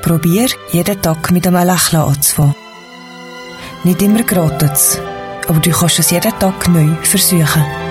Probier, jeden Tag mit einem Lächeln anzufangen. Nicht immer gerät es, aber du kannst es jeden Tag neu versuchen.